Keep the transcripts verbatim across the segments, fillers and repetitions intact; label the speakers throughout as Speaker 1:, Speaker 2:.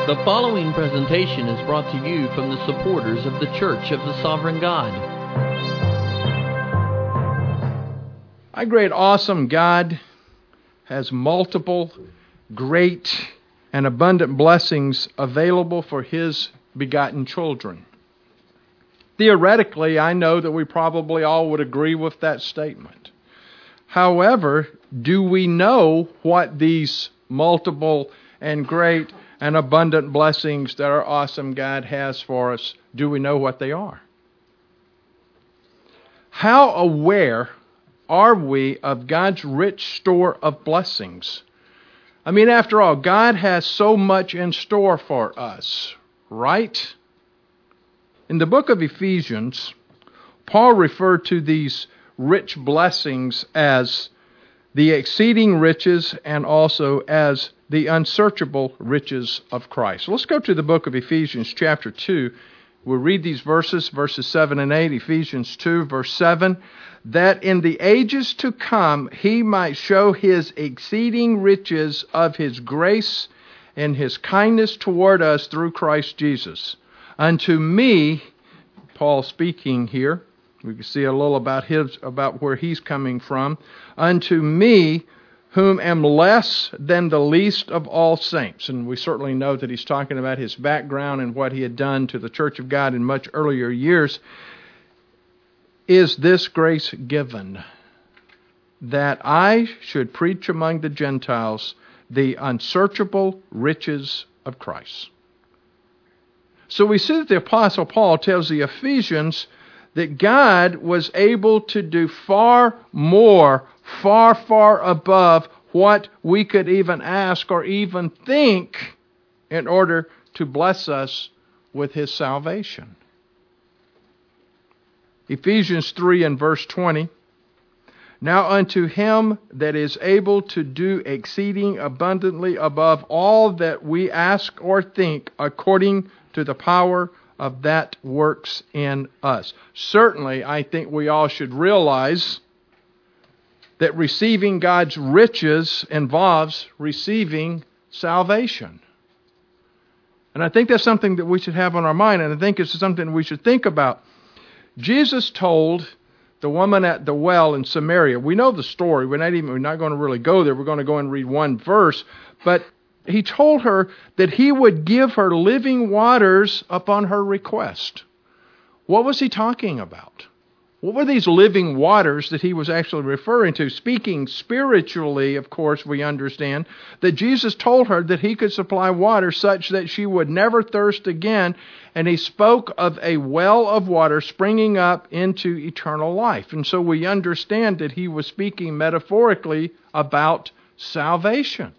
Speaker 1: The following presentation is brought to you from the supporters of the Church of the Sovereign God.
Speaker 2: Our great, awesome God has multiple, great, and abundant blessings available for His begotten children. Theoretically, I know that we probably all would agree with that statement. However, do we know what these multiple and great and abundant blessings that our awesome God has for us, do we know what they are? How aware are we of God's rich store of blessings? I mean, after all, God has so much in store for us, right? In the book of Ephesians, Paul referred to these rich blessings as the exceeding riches and also as the unsearchable riches of Christ. Let's go to the book of Ephesians chapter two. We'll read these verses, verses seven and eight. Ephesians two, verse seven. That in the ages to come He might show His exceeding riches of His grace and His kindness toward us through Christ Jesus. Unto me, Paul speaking here, we can see a little about his, about where he's coming from. Unto me, whom am less than the least of all saints. And we certainly know that he's talking about his background and what he had done to the Church of God in much earlier years. Is this grace given, that I should preach among the Gentiles the unsearchable riches of Christ. So we see that the Apostle Paul tells the Ephesians that God was able to do far more, far, far above what we could even ask or even think in order to bless us with His salvation. Ephesians three and verse twenty. Now unto Him that is able to do exceeding abundantly above all that we ask or think, according to the power of that works in us. Certainly, I think we all should realize that receiving God's riches involves receiving salvation. And I think that's something that we should have on our mind, and I think it's something we should think about. Jesus told the woman at the well in Samaria, we know the story, we're not even we're not going to really go there, we're going to go and read one verse, but He told her that He would give her living waters upon her request. What was He talking about? What were these living waters that He was actually referring to? Speaking spiritually, of course, we understand that Jesus told her that He could supply water such that she would never thirst again, and He spoke of a well of water springing up into eternal life. And so we understand that He was speaking metaphorically about salvation.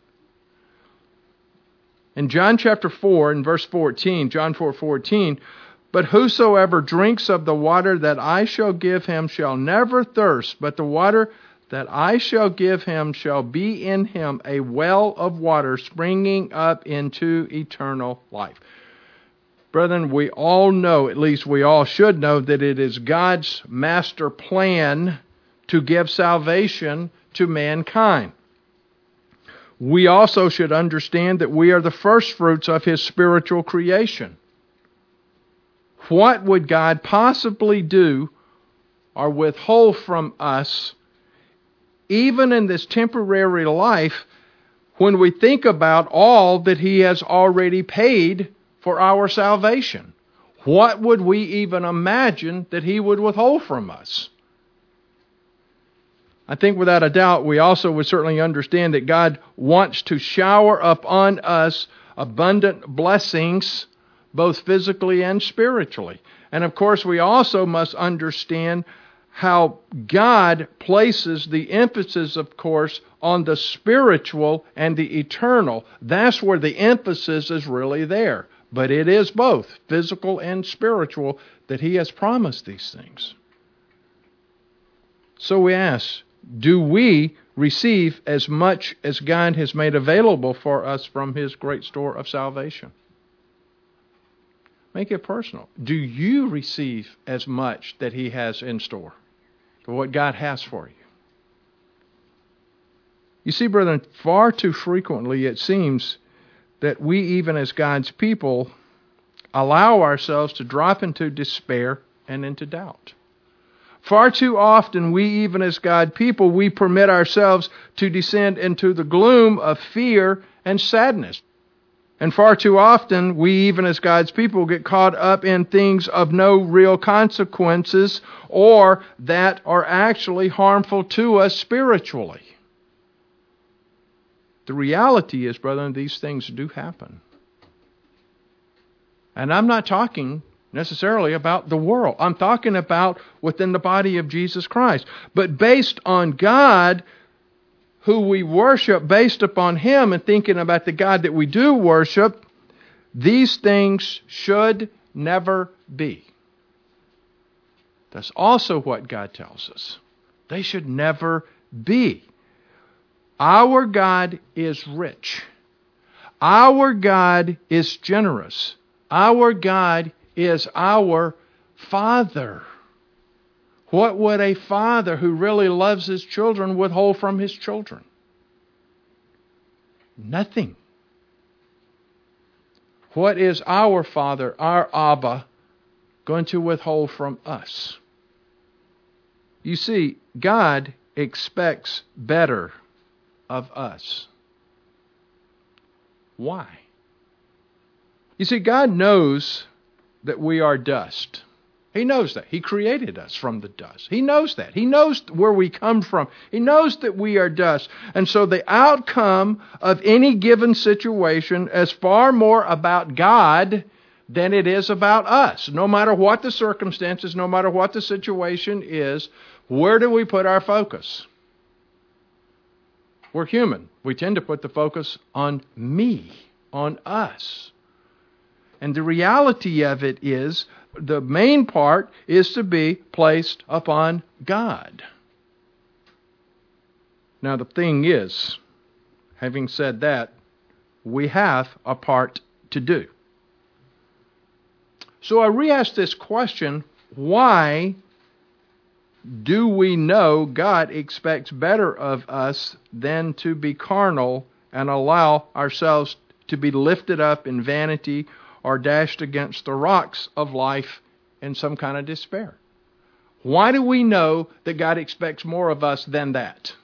Speaker 2: In John chapter four, in verse fourteen, John four fourteen, but whosoever drinks of the water that I shall give him shall never thirst, but the water that I shall give him shall be in him a well of water springing up into eternal life. Brethren, we all know, at least we all should know, that it is God's master plan to give salvation to mankind. We also should understand that we are the first fruits of His spiritual creation. What would God possibly do or withhold from us, even in this temporary life, when we think about all that He has already paid for our salvation? What would we even imagine that He would withhold from us? I think without a doubt we also would certainly understand that God wants to shower upon us abundant blessings, both physically and spiritually. And of course we also must understand how God places the emphasis, of course, on the spiritual and the eternal. That's where the emphasis is really there. But it is both physical and spiritual that He has promised these things. So we ask, do we receive as much as God has made available for us from His great store of salvation? Make it personal. Do you receive as much that He has in store for what God has for you? You see, brethren, far too frequently it seems that we, even as God's people, allow ourselves to drop into despair and into doubt. Far too often, we, even as God's people, we permit ourselves to descend into the gloom of fear and sadness. And far too often, we, even as God's people, get caught up in things of no real consequences or that are actually harmful to us spiritually. The reality is, brethren, these things do happen. And I'm not talking necessarily about the world. I'm talking about within the body of Jesus Christ. But based on God, who we worship, based upon Him and thinking about the God that we do worship, these things should never be. That's also what God tells us. They should never be. Our God is rich. Our God is generous. Our God is our Father. What would a father who really loves his children withhold from his children? Nothing. What is our Father, our Abba, going to withhold from us? You see, God expects better of us. Why? You see, God knows that we are dust. He knows that. He created us from the dust. He knows that. He knows where we come from. He knows that we are dust. And so the outcome of any given situation is far more about God than it is about us. No matter what the circumstances, no matter what the situation is, where do we put our focus? We're human. We tend to put the focus on me, on us. And the reality of it is, the main part is to be placed upon God. Now the thing is, having said that, we have a part to do. So I re-ask this question, why do we know God expects better of us than to be carnal and allow ourselves to be lifted up in vanity or dashed against the rocks of life in some kind of despair? Why do we know that God expects more of us than that?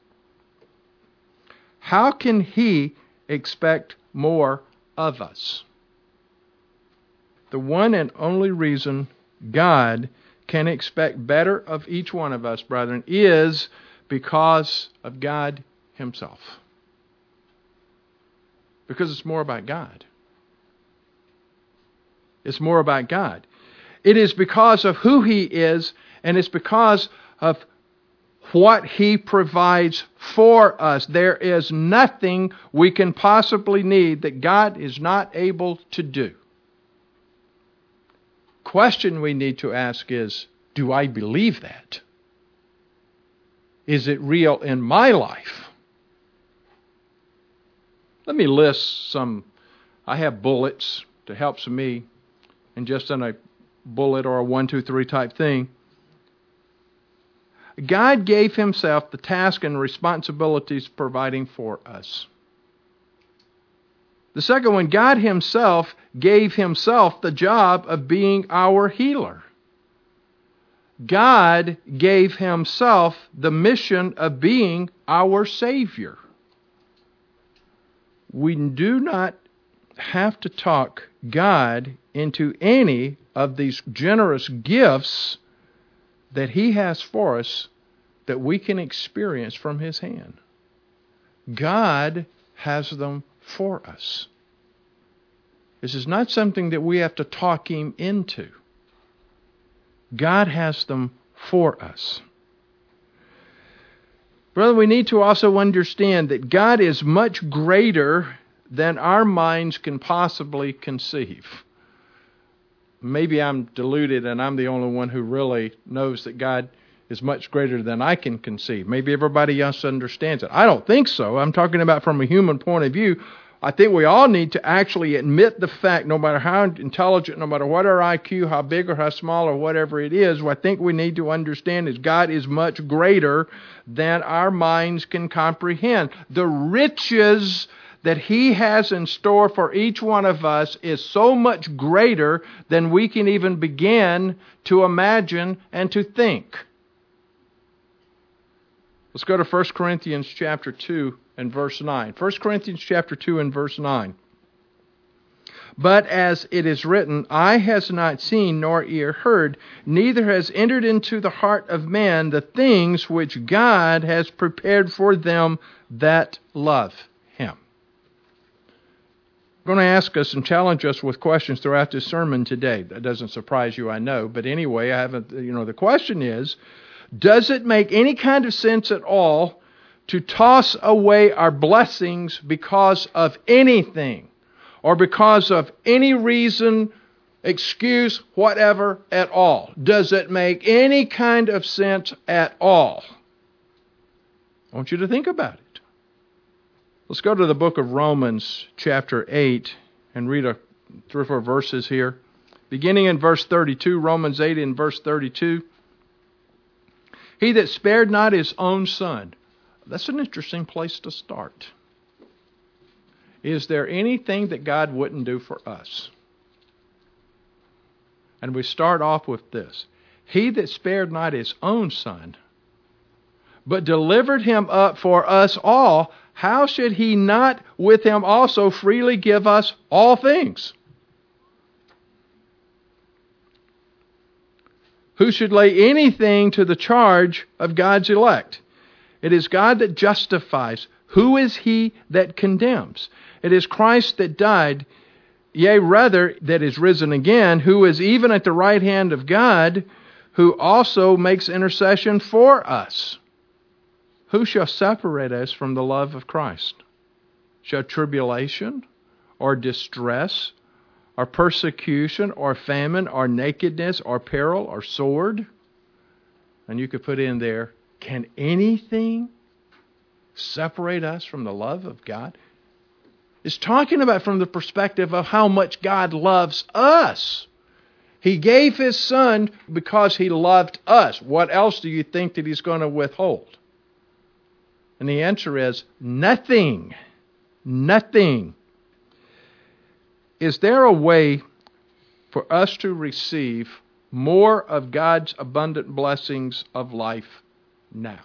Speaker 2: How can He expect more of us? The one and only reason God can expect better of each one of us, brethren, is because of God Himself. Because it's more about God. It's more about God. It is because of who He is, and it's because of what He provides for us. There is nothing we can possibly need that God is not able to do. Question we need to ask is, do I believe that? Is it real in my life? Let me list some. I have bullets to help me, and just in a bullet or a one, two, three type thing. God gave Himself the task and responsibilities providing for us. The second one, God Himself gave Himself the job of being our healer. God gave Himself the mission of being our Savior. We do not have to talk God into any of these generous gifts that He has for us that we can experience from His hand. God has them for us. This is not something that we have to talk Him into. God has them for us. Brother, we need to also understand that God is much greater than our minds can possibly conceive. Maybe I'm deluded and I'm the only one who really knows that God is much greater than I can conceive. Maybe everybody else understands it. I don't think so. I'm talking about from a human point of view. I think we all need to actually admit the fact, no matter how intelligent, no matter what our I Q, how big or how small or whatever it is, what I think we need to understand is God is much greater than our minds can comprehend. The riches that He has in store for each one of us is so much greater than we can even begin to imagine and to think. Let's go to First Corinthians chapter two and verse nine. First Corinthians chapter two and verse nine. But as it is written, eye has not seen nor ear heard, neither has entered into the heart of man the things which God has prepared for them that love Him. I'm going to ask us and challenge us with questions throughout this sermon today. That doesn't surprise you, I know. But anyway, I haven't. You know, the question is, does it make any kind of sense at all to toss away our blessings because of anything? Or because of any reason, excuse, whatever, at all? Does it make any kind of sense at all? I want you to think about it. Let's go to the book of Romans, chapter eight, and read a, three or four verses here. Beginning in verse thirty-two, Romans eight and verse thirty-two. He that spared not his own son. That's an interesting place to start. Is there anything that God wouldn't do for us? And we start off with this. He that spared not his own son, but delivered him up for us all, how should he not with him also freely give us all things? Who should lay anything to the charge of God's elect? It is God that justifies. Who is he that condemns? It is Christ that died, yea, rather, that is risen again, who is even at the right hand of God, who also makes intercession for us. Who shall separate us from the love of Christ? Shall tribulation, or distress, or persecution, or famine, or nakedness, or peril, or sword? And you could put in there, can anything separate us from the love of God? It's talking about from the perspective of how much God loves us. He gave His Son because He loved us. What else do you think that He's going to withhold? And the answer is nothing. Nothing. Is there a way for us to receive more of God's abundant blessings of life now?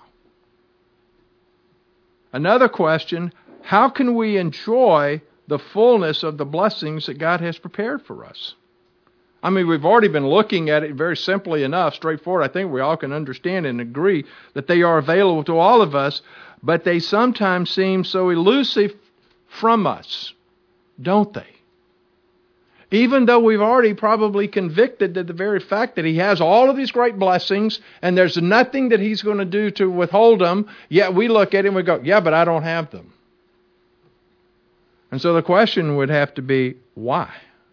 Speaker 2: Another question, how can we enjoy the fullness of the blessings that God has prepared for us? I mean, we've already been looking at it very simply enough, straightforward. I think we all can understand and agree that they are available to all of us, but they sometimes seem so elusive from us, don't they? Even though we've already probably convicted to the very fact that He has all of these great blessings and there's nothing that He's going to do to withhold them, yet we look at Him and we go, yeah, but I don't have them. And so the question would have to be, why?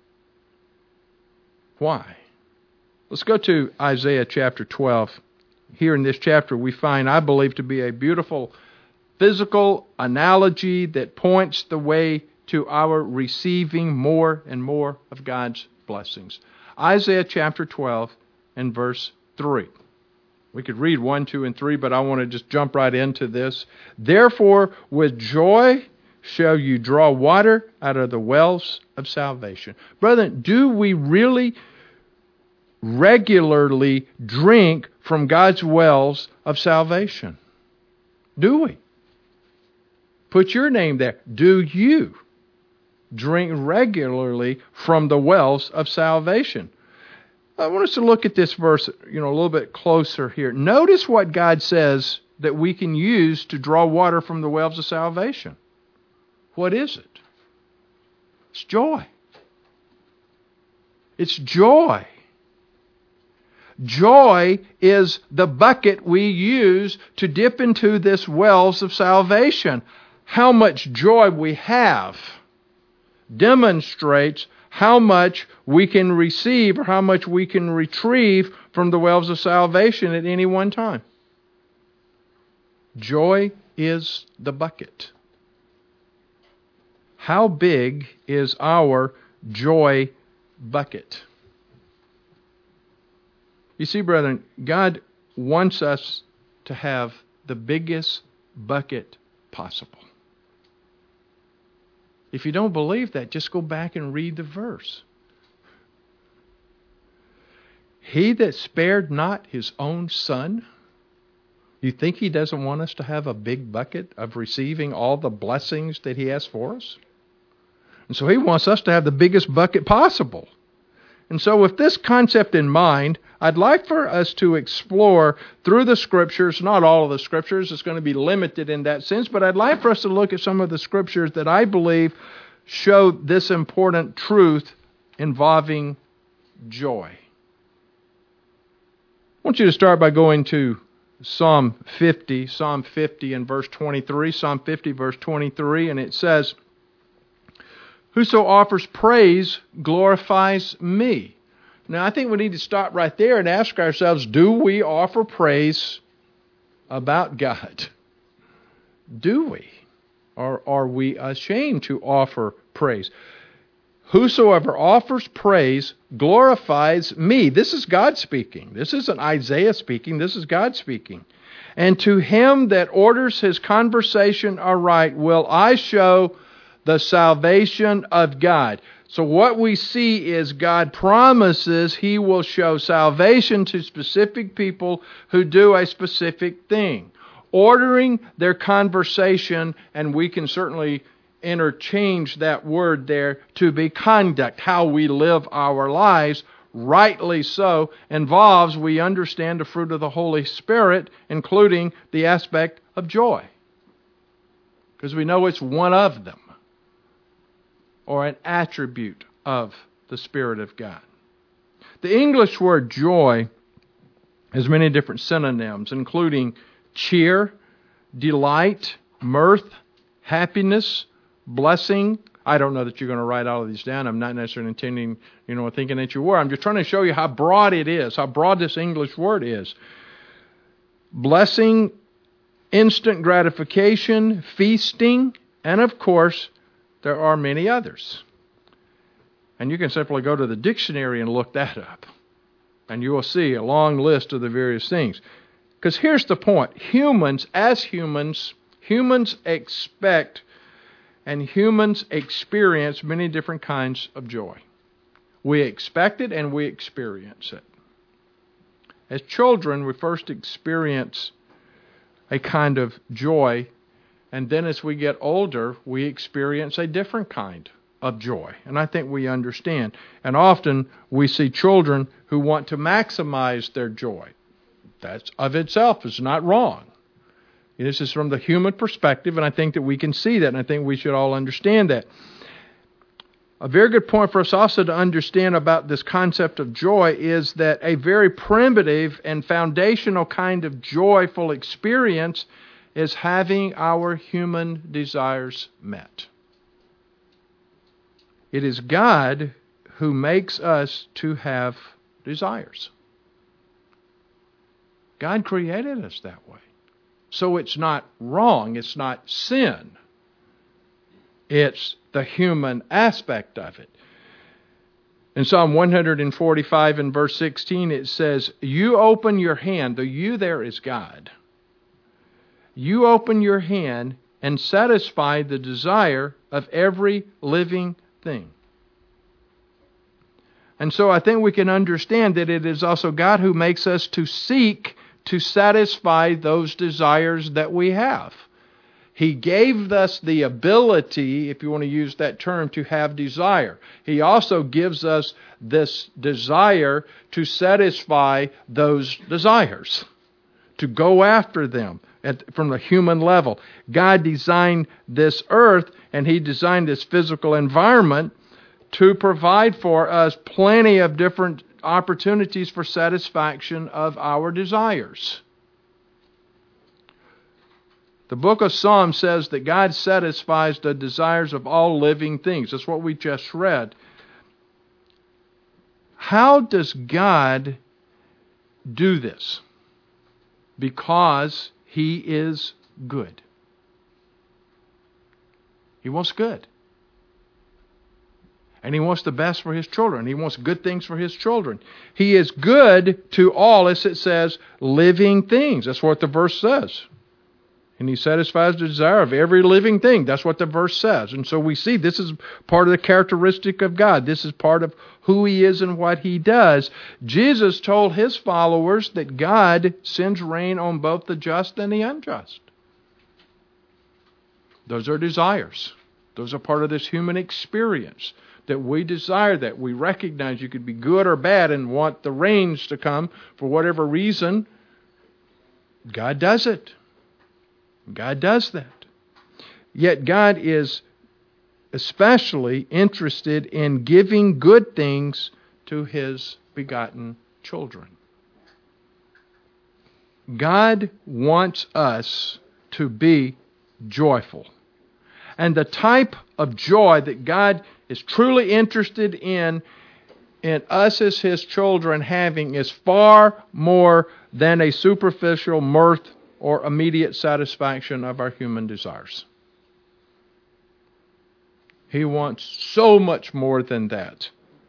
Speaker 2: Why? Let's go to Isaiah chapter twelve. Here in this chapter we find, I believe, to be a beautiful physical analogy that points the way to our receiving more and more of God's blessings. Isaiah chapter twelve and verse three. We could read one, two, and three, but I want to just jump right into this. Therefore, with joy shall you draw water out of the wells of salvation. Brethren, do we really regularly drink from God's wells of salvation? Do we? Put your name there. Do you drink regularly from the wells of salvation? I want us to look at this verse, you know, a little bit closer here. Notice what God says that we can use to draw water from the wells of salvation. What is it? It's joy. It's joy. Joy is the bucket we use to dip into this wells of salvation. How much joy we have demonstrates how much we can receive or how much we can retrieve from the wells of salvation at any one time. Joy is the bucket. How big is our joy bucket? You see, brethren, God wants us to have the biggest bucket possible. If you don't believe that, just go back and read the verse. He that spared not his own son. You think he doesn't want us to have a big bucket of receiving all the blessings that he has for us? And so he wants us to have the biggest bucket possible. And so with this concept in mind, I'd like for us to explore through the Scriptures, not all of the Scriptures, it's going to be limited in that sense, but I'd like for us to look at some of the Scriptures that I believe show this important truth involving joy. I want you to start by going to Psalm fifty, Psalm fifty and verse twenty-three, Psalm fifty verse twenty-three, and it says, "Whoso offers praise glorifies me." Now, I think we need to stop right there and ask ourselves, do we offer praise about God? Do we? Or are we ashamed to offer praise? Whosoever offers praise glorifies me. This is God speaking. This isn't Isaiah speaking. This is God speaking. "And to him that orders his conversation aright will I show the salvation of God." So what we see is God promises He will show salvation to specific people who do a specific thing. Ordering their conversation, and we can certainly interchange that word there to be conduct. How we live our lives, rightly so, involves, we understand, the fruit of the Holy Spirit, including the aspect of joy. Because we know it's one of them, or an attribute of the Spirit of God. The English word joy has many different synonyms, including cheer, delight, mirth, happiness, blessing. I don't know that you're going to write all of these down. I'm not necessarily intending, you know, thinking that you were. I'm just trying to show you how broad it is, how broad this English word is. Blessing, instant gratification, feasting, and of course, there are many others. And you can simply go to the dictionary and look that up. And you will see a long list of the various things. Because here's the point. Humans, as humans, humans expect and humans experience many different kinds of joy. We expect it and we experience it. As children, we first experience a kind of joy, and then as we get older, we experience a different kind of joy. And I think we understand. And often we see children who want to maximize their joy. That of itself is not wrong. This is from the human perspective, and I think that we can see that, and I think we should all understand that. A very good point for us also to understand about this concept of joy is that a very primitive and foundational kind of joyful experience is having our human desires met. It is God who makes us to have desires. God created us that way. So it's not wrong, it's not sin. It's the human aspect of it. In Psalm one forty-five and verse sixteen it says, "You open your hand," the you there is God. "You open your hand and satisfy the desire of every living thing." And so I think we can understand that it is also God who makes us to seek to satisfy those desires that we have. He gave us the ability, if you want to use that term, to have desire. He also gives us this desire to satisfy those desires, to go after them at, from the human level. God designed this earth and He designed this physical environment to provide for us plenty of different opportunities for satisfaction of our desires. The book of Psalms says that God satisfies the desires of all living things. That's what we just read. How does God do this? Because He is good. He wants good. And He wants the best for His children. He wants good things for His children. He is good to all, as it says, living things. That's what the verse says. And He satisfies the desire of every living thing. That's what the verse says. And so we see this is part of the characteristic of God. This is part of who He is and what He does. Jesus told His followers that God sends rain on both the just and the unjust. Those are desires. Those are part of this human experience. That we desire that. We recognize you could be good or bad and want the rains to come for whatever reason. God does it. God does that. Yet God is especially interested in giving good things to His begotten children. God wants us to be joyful. And the type of joy that God is truly interested in, in us as His children having, is far more than a superficial mirth or immediate satisfaction of our human desires. He wants so much more than that.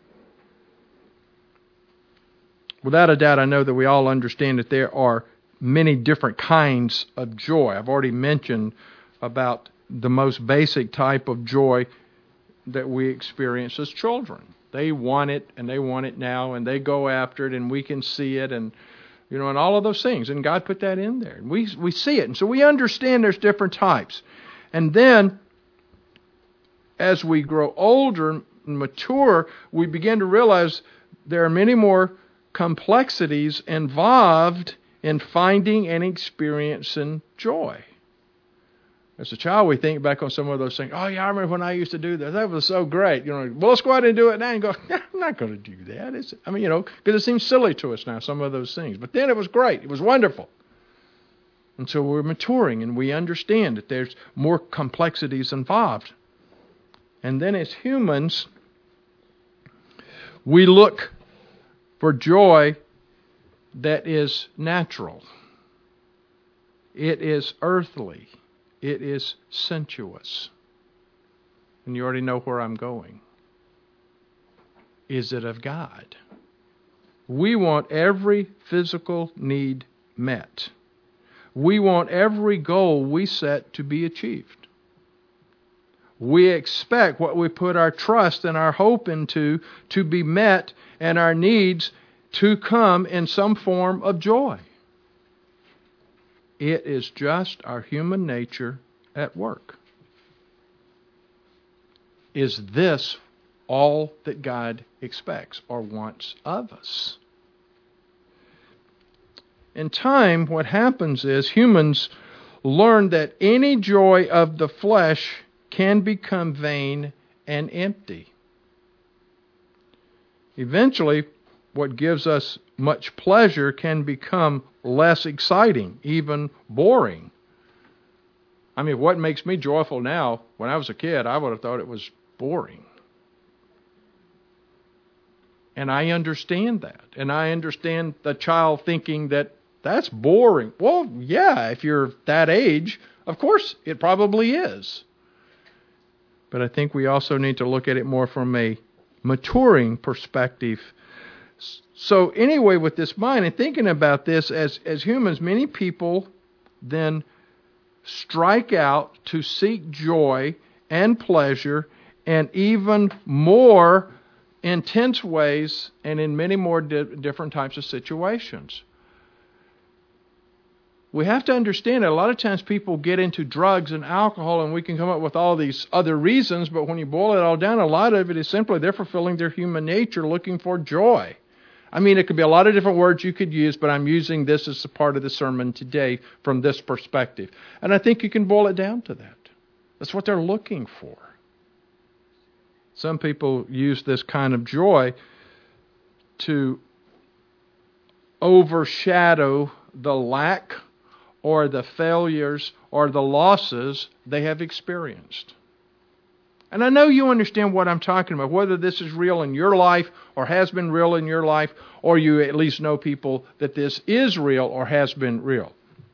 Speaker 2: Without a doubt, I know that we all understand that there are many different kinds of joy. I've already mentioned about the most basic type of joy that we experience as children. They want it, and they want it now, and they go after it, and we can see it, and you know, and all of those things. And God put that in there. We we see it. And so we understand there's different types. And then, as we grow older and mature, we begin to realize there are many more complexities involved in finding and experiencing joy. As a child, we think back on some of those things. Oh, yeah, I remember when I used to do that. That was so great. You know, well, let's go out and do it now. And go, nah, I'm not going to do that. It's, I mean, you know, because it seems silly to us now, some of those things. But then it was great. It was wonderful. And so we're maturing, and we understand that there's more complexities involved. And then as humans, we look for joy that is natural. It is earthly. It is sensuous. And you already know where I'm going. Is it of God? We want every physical need met. We want every goal we set to be achieved. We expect what we put our trust and our hope into to be met, and our needs to come in some form of joy. It is just our human nature at work. Is this all that God expects or wants of us? In time, what happens is humans learn that any joy of the flesh can become vain and empty. Eventually, what gives us much pleasure can become less exciting, even boring. I mean, what makes me joyful now, when I was a kid, I would have thought it was boring. And I understand that. And I understand the child thinking that that's boring. Well, yeah, if you're that age, of course it probably is. But I think we also need to look at it more from a maturing perspective. So anyway, with this mind and thinking about this, as, as humans, many people then strike out to seek joy and pleasure in even more intense ways and in many more di- different types of situations. We have to understand that a lot of times people get into drugs and alcohol, and we can come up with all these other reasons, but when you boil it all down, a lot of it is simply they're fulfilling their human nature, looking for joy. I mean, it could be a lot of different words you could use, but I'm using this as a part of the sermon today from this perspective. And I think you can boil it down to that. That's what they're looking for. Some people use this kind of joy to overshadow the lack or the failures or the losses they have experienced. And I know you understand what I'm talking about, whether this is real in your life or has been real in your life, or you at least know people that this is real or has been real.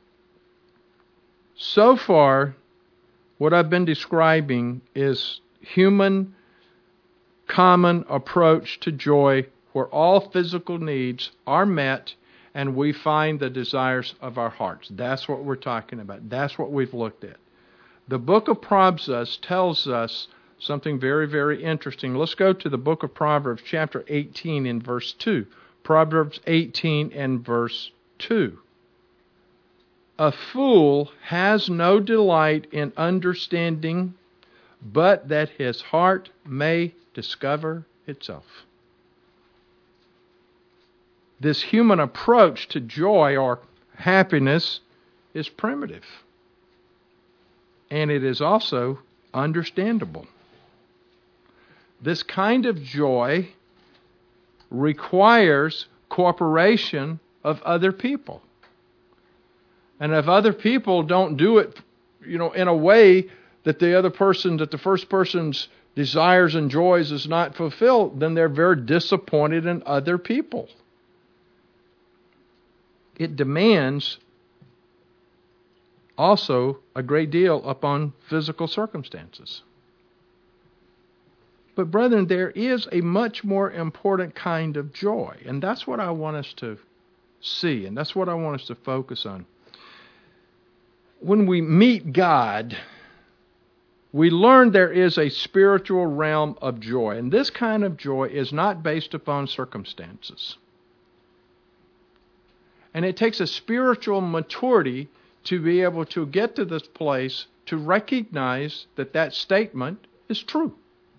Speaker 2: So far, what I've been describing is human common approach to joy where all physical needs are met and we find the desires of our hearts. That's what we're talking about. That's what we've looked at. The book of Proverbs tells us something very, very interesting. Let's go to the book of Proverbs, chapter eighteen, in verse two. Proverbs eighteen and verse two. A fool has no delight in understanding, but that his heart may discover itself. This human approach to joy or happiness is primitive. And it is also understandable. This kind of joy requires cooperation of other people. And if other people don't do it, you know, in a way that the other person, that the first person's desires and joys is not fulfilled, then they're very disappointed in other people. It demands also a great deal upon physical circumstances. But brethren, there is a much more important kind of joy, and that's what I want us to see, and that's what I want us to focus on. When we meet God, we learn there is a spiritual realm of joy, and this kind of joy is not based upon circumstances. And it takes a spiritual maturity to be able to get to this place to recognize that that statement is true.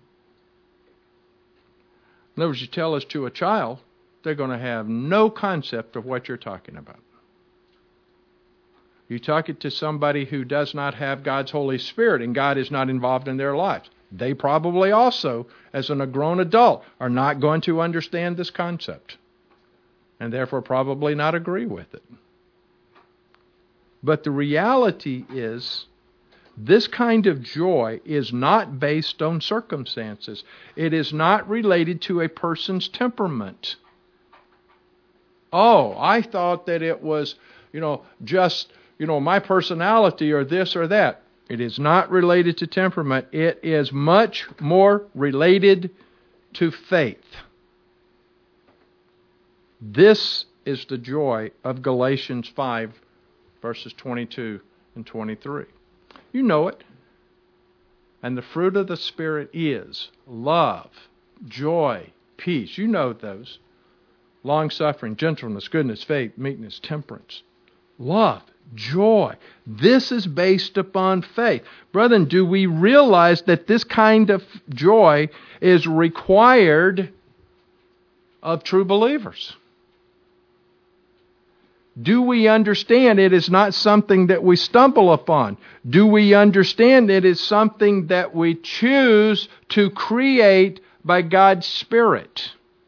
Speaker 2: In other words, you tell this to a child, they're going to have no concept of what you're talking about. You talk it to somebody who does not have God's Holy Spirit and God is not involved in their lives. They probably also, as an, a grown adult, are not going to understand this concept and therefore probably not agree with it. But the reality is, this kind of joy is not based on circumstances. It is not related to a person's temperament. Oh, I thought that it was, you know, just, you know, my personality or this or that. It is not related to temperament. It is much more related to faith. This is the joy of Galatians five, verses twenty-two and twenty-three. You know it. And the fruit of the Spirit is love, joy, peace. You know those. Long-suffering, gentleness, goodness, faith, meekness, temperance. Love, joy. This is based upon faith. Brethren, do we realize that this kind of joy is required of true believers? Do we understand it is not something that we stumble upon? Do we understand it is something that we choose to create by God's Spirit?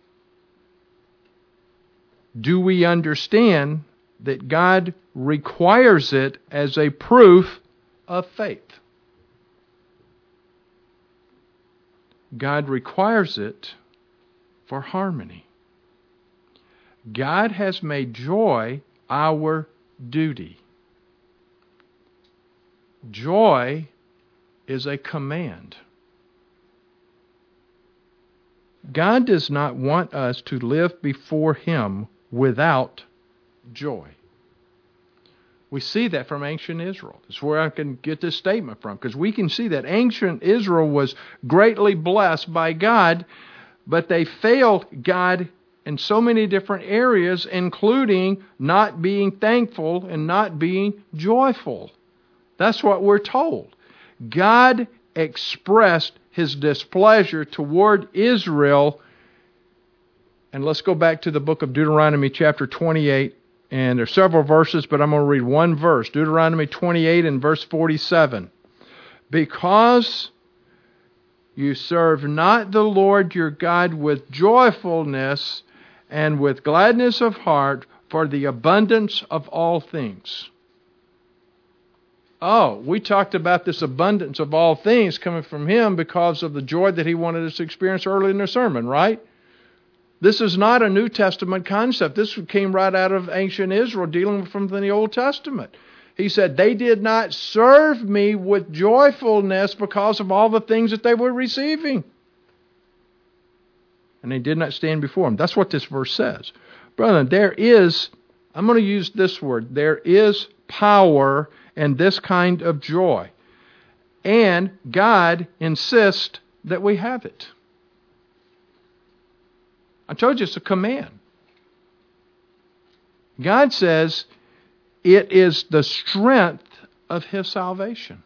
Speaker 2: Do we understand that God requires it as a proof of faith? God requires it for harmony. God has made joy our duty. Joy is a command. God does not want us to live before Him without joy. We see that from ancient Israel. That's where I can get this statement from, because we can see that ancient Israel was greatly blessed by God, but they failed God in so many different areas, including not being thankful and not being joyful. That's what we're told. God expressed His displeasure toward Israel. And let's go back to the book of Deuteronomy chapter twenty-eight. And there's several verses, but I'm going to read one verse. Deuteronomy twenty-eight and verse forty-seven. Because you serve not the Lord your God with joyfulness and with gladness of heart for the abundance of all things. Oh, we talked about this abundance of all things coming from Him because of the joy that He wanted us to experience early in the sermon, right? This is not a New Testament concept. This came right out of ancient Israel, dealing from the Old Testament. He said, they did not serve me with joyfulness because of all the things that they were receiving. And they did not stand before Him. That's what this verse says. Brother, there is I'm going to use this word. There is power in this kind of joy. And God insists that we have it. I told you it's a command. God says it is the strength of His salvation.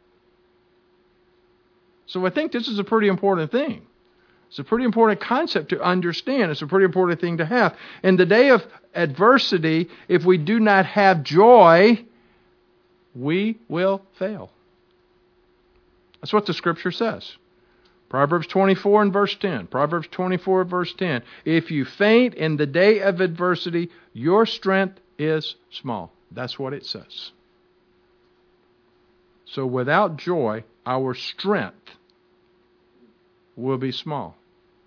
Speaker 2: So I think this is a pretty important thing. It's a pretty important concept to understand. It's a pretty important thing to have. In the day of adversity, if we do not have joy, we will fail. That's what the Scripture says. Proverbs twenty-four and verse ten. Proverbs twenty-four verse ten. If you faint in the day of adversity, your strength is small. That's what it says. So without joy, our strength will be small.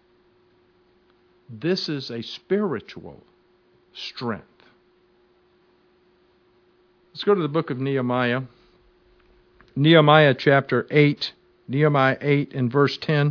Speaker 2: This is a spiritual strength. Let's go to the book of Nehemiah. Nehemiah chapter eight. Nehemiah eight and verse ten.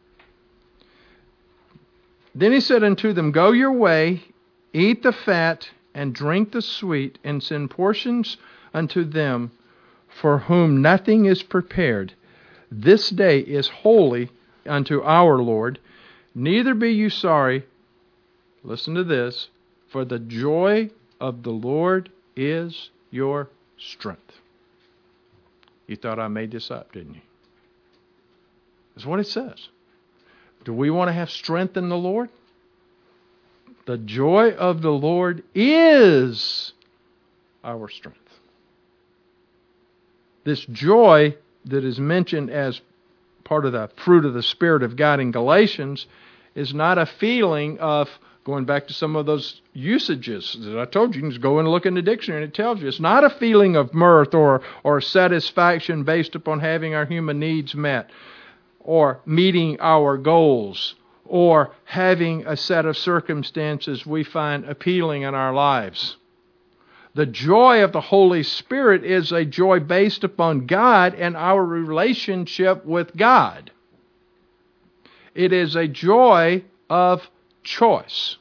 Speaker 2: Then he said unto them, Go your way, eat the fat, and drink the sweet, and send portions unto them for whom nothing is prepared. This day is holy unto our Lord. Neither be you sorry, listen to this, for the joy of the Lord is your strength. You thought I made this up, didn't you? That's what it says. Do we want to have strength in the Lord? The joy of the Lord is our strength. This joy that is mentioned as part of the fruit of the Spirit of God in Galatians is not a feeling of, going back to some of those usages that I told you, you can just go and look in the dictionary and it tells you. It's not a feeling of mirth or, or satisfaction based upon having our human needs met or meeting our goals or having a set of circumstances we find appealing in our lives. The joy of the Holy Spirit is a joy based upon God and our relationship with God. It is a joy of choice.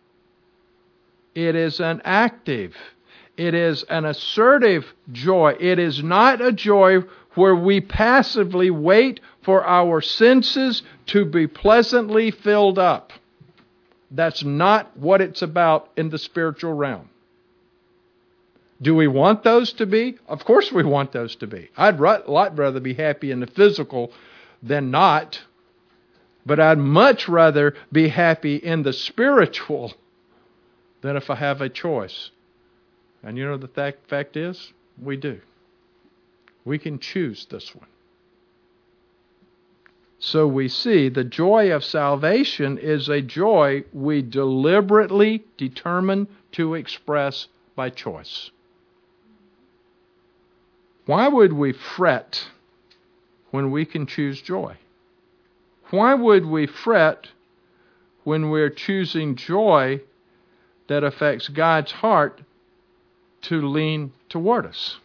Speaker 2: It is an active, it is an assertive joy. It is not a joy where we passively wait for our senses to be pleasantly filled up. That's not what it's about in the spiritual realm. Do we want those to be? Of course we want those to be. I'd a lot rather be happy in the physical than not. But I'd much rather be happy in the spiritual than if I have a choice. And you know the th- fact is, we do. We can choose this one. So we see the joy of salvation is a joy we deliberately determine to express by choice. Why would we fret when we can choose joy? Why would we fret when we're choosing joy that affects God's heart to lean toward us?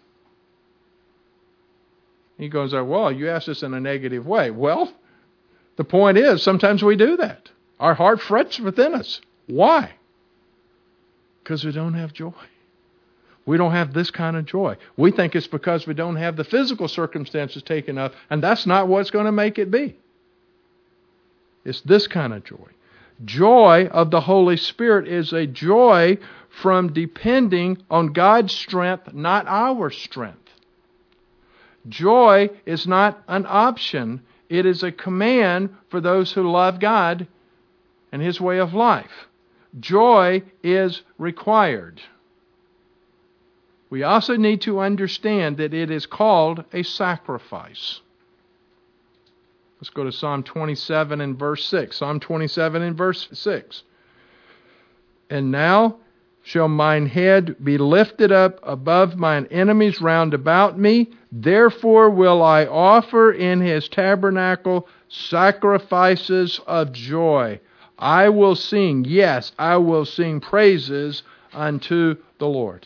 Speaker 2: He goes, well, you asked us in a negative way. Well, the point is, sometimes we do that. Our heart frets within us. Why? Because we don't have joy. We don't have this kind of joy. We think it's because we don't have the physical circumstances taken up, and that's not what's going to make it be. It's this kind of joy. Joy of the Holy Spirit is a joy from depending on God's strength, not our strength. Joy is not an option. It is a command for those who love God and His way of life. Joy is required. We also need to understand that it is called a sacrifice. Let's go to Psalm twenty-seven and verse six. Psalm twenty-seven and verse six. And now shall mine head be lifted up above mine enemies round about me. Therefore will I offer in His tabernacle sacrifices of joy. I will sing, yes, I will sing praises unto the Lord.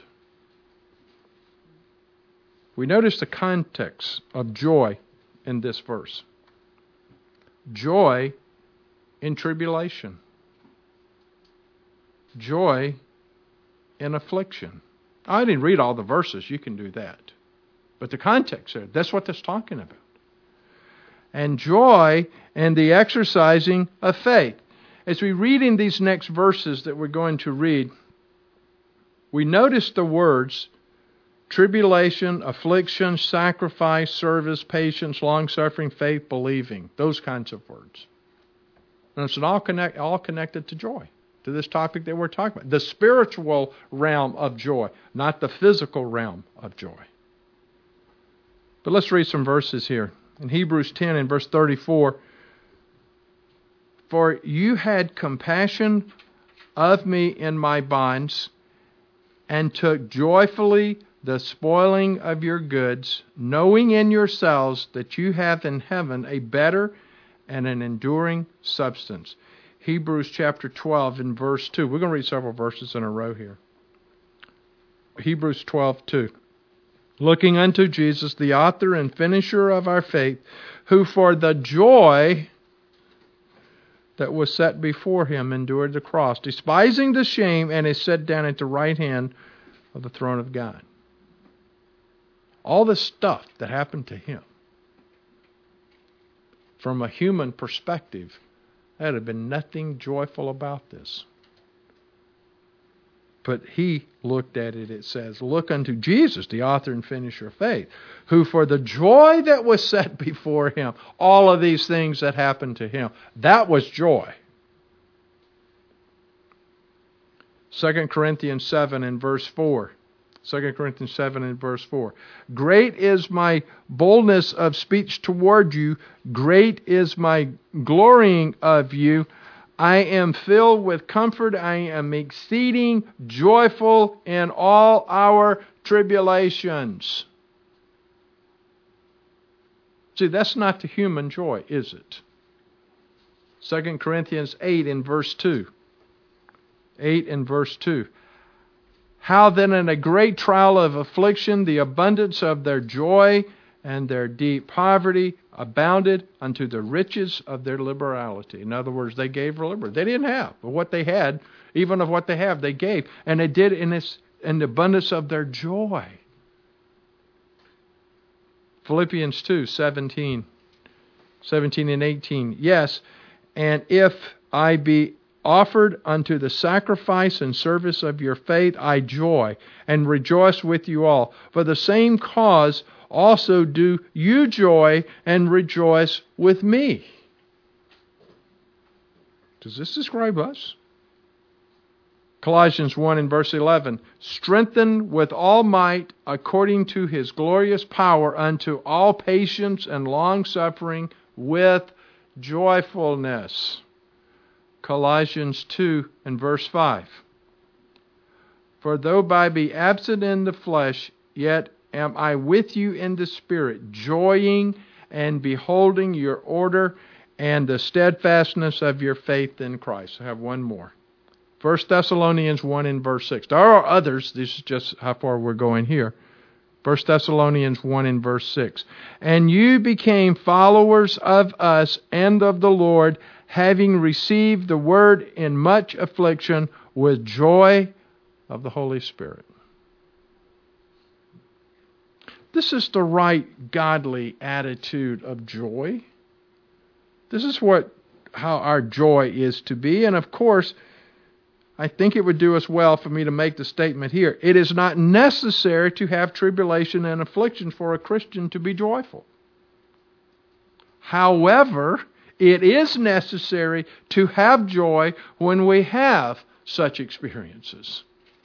Speaker 2: We notice the context of joy in this verse. Joy in tribulation. Joy in affliction. I didn't read all the verses. You can do that. But the context there, that's what that's talking about. And joy in the exercising of faith. As we read in these next verses that we're going to read, we notice the words tribulation, affliction, sacrifice, service, patience, long-suffering, faith, believing. Those kinds of words. And it's all, connect, all connected to joy, to this topic that we're talking about. The spiritual realm of joy, not the physical realm of joy. But let's read some verses here. In Hebrews ten and verse thirty-four, for you had compassion of me in my bonds, and took joyfully the spoiling of your goods, knowing in yourselves that you have in heaven a better and an enduring substance. Hebrews chapter twelve and verse two. We're going to read several verses in a row here. Hebrews twelve two. Looking unto Jesus, the author and finisher of our faith, who for the joy that was set before him endured the cross, despising the shame, and is set down at the right hand of the throne of God. All the stuff that happened to him, from a human perspective, there had been nothing joyful about this. But he looked at it, it says, look unto Jesus, the author and finisher of faith, who for the joy that was set before him, all of these things that happened to him, that was joy. Second Corinthians seven and verse four. Second Corinthians seven and verse four. Great is my boldness of speech toward you. Great is my glorying of you. I am filled with comfort. I am exceeding joyful in all our tribulations. See, that's not the human joy, is it? Second Corinthians eight and verse two. eight and verse two. How then in a great trial of affliction the abundance of their joy and their deep poverty abounded unto the riches of their liberality. In other words, they gave liberally. They didn't have, but what they had, even of what they have, they gave. And they did in, this, in the abundance of their joy. Philippians two, seventeen. seventeen and eighteen. Yes, and if I be offered unto the sacrifice and service of your faith, I joy and rejoice with you all. For the same cause also do you joy and rejoice with me. Does this describe us? Colossians one and verse eleven. Strengthened with all might according to his glorious power unto all patience and long-suffering with joyfulness. Colossians two and verse five. For though I be absent in the flesh, yet am I with you in the Spirit, joying and beholding your order and the steadfastness of your faith in Christ. I have one more. First Thessalonians one and verse six. There are others. This is just how far we're going here. First Thessalonians one and verse six. And you became followers of us and of the Lord, having received the word in much affliction with joy of the Holy Spirit. This is the right godly attitude of joy. This is what how our joy is to be. And of course, I think it would do us well for me to make the statement here. It is not necessary to have tribulation and affliction for a Christian to be joyful. However, it is necessary to have joy when we have such experiences.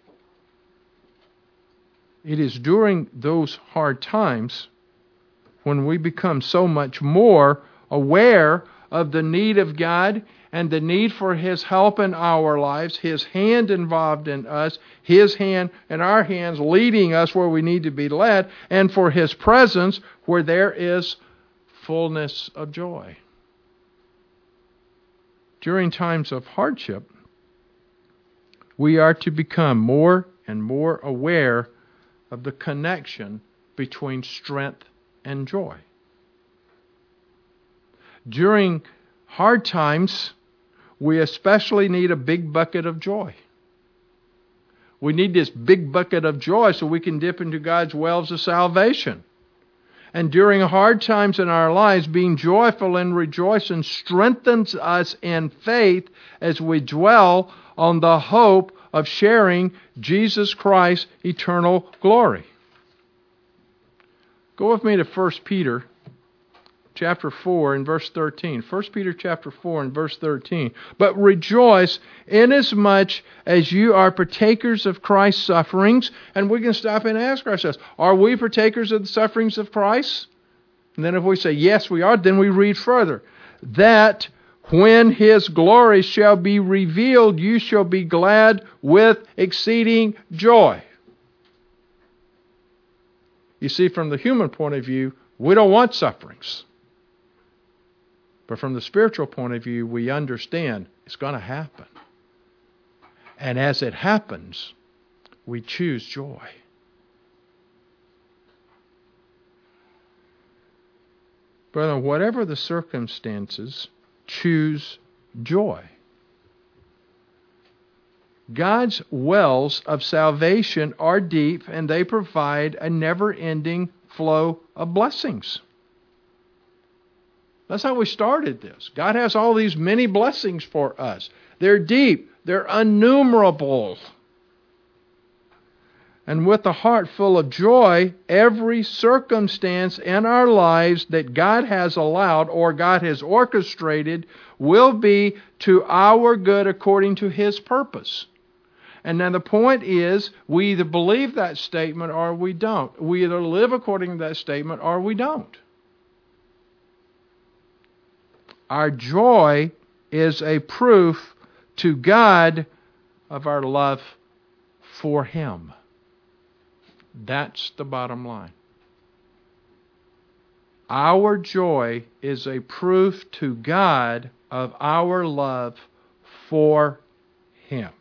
Speaker 2: It is during those hard times when we become so much more aware of the need of God and the need for His help in our lives, His hand involved in us, His hand and our hands leading us where we need to be led, and for His presence where there is fullness of joy. During times of hardship, we are to become more and more aware of the connection between strength and joy. During hard times, we especially need a big bucket of joy. We need this big bucket of joy so we can dip into God's wells of salvation. And during hard times in our lives, being joyful and rejoicing strengthens us in faith as we dwell on the hope of sharing Jesus Christ's eternal glory. Go with me to First Peter chapter four and verse thirteen. First Peter chapter four and verse thirteen. But rejoice inasmuch as you are partakers of Christ's sufferings. And we can stop and ask ourselves, are we partakers of the sufferings of Christ? And then if we say, yes, we are, then we read further. That when His glory shall be revealed, you shall be glad with exceeding joy. You see, from the human point of view, we don't want sufferings. But from the spiritual point of view, we understand it's going to happen. And as it happens, we choose joy. Brother, whatever the circumstances, choose joy. God's wells of salvation are deep, and they provide a never-ending flow of blessings. That's how we started this. God has all these many blessings for us. They're deep. They're innumerable. And with a heart full of joy, every circumstance in our lives that God has allowed or God has orchestrated will be to our good according to His purpose. And then the point is, we either believe that statement or we don't. We either live according to that statement or we don't. Our joy is a proof to God of our love for Him. That's the bottom line. Our joy is a proof to God of our love for Him.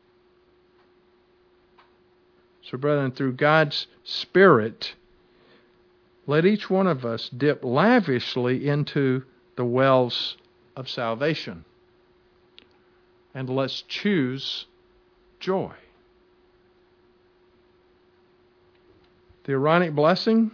Speaker 2: So, brethren, through God's Spirit, let each one of us dip lavishly into the wells of salvation. And let's choose joy. The Aaronic blessing.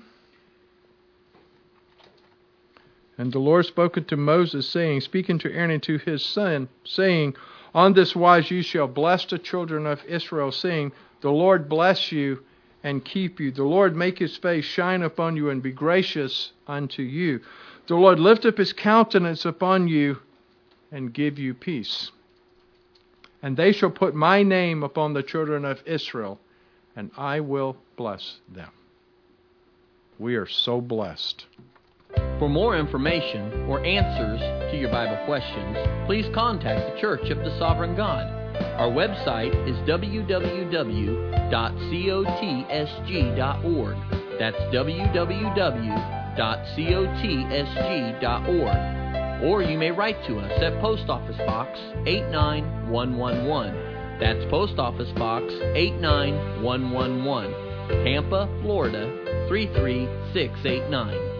Speaker 2: And the Lord spoke unto Moses, saying, speaking to Aaron and to his son, saying, on this wise you shall bless the children of Israel, saying, the Lord bless you and keep you. The Lord make His face shine upon you and be gracious unto you. The Lord lift up His countenance upon you and give you peace. And they shall put my name upon the children of Israel, and I will bless them. We are so blessed.
Speaker 1: For more information or answers to your Bible questions, please contact the Church of the Sovereign God. Our website is w w w dot cotSG dot org. That's w w w dot cotSG dot org. Or you may write to us at Post Office Box eight nine one one one. That's Post Office Box eight nine one one one, Tampa, Florida three three six eight nine.